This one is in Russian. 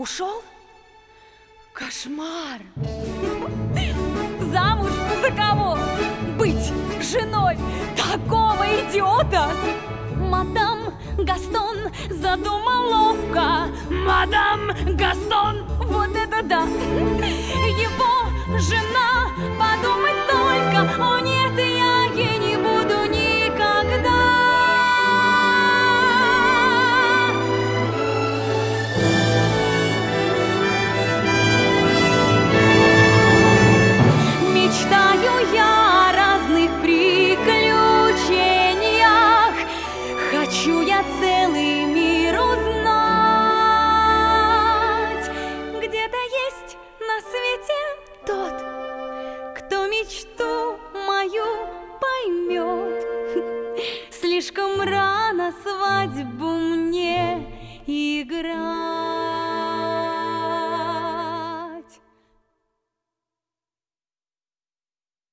Ушел? Кошмар! Замуж за кого? Быть женой такого идиота? Мадам Гастон задумал ловко. Мадам Гастон, вот это да! Его жена, подумать только, о нет, я ей не буду никогда. Мечтаю я о разных приключениях, хочу я целый мир узнать. Где-то есть на свете тот, кто мечту мою поймет. Слишком рано свадьбу мне играть.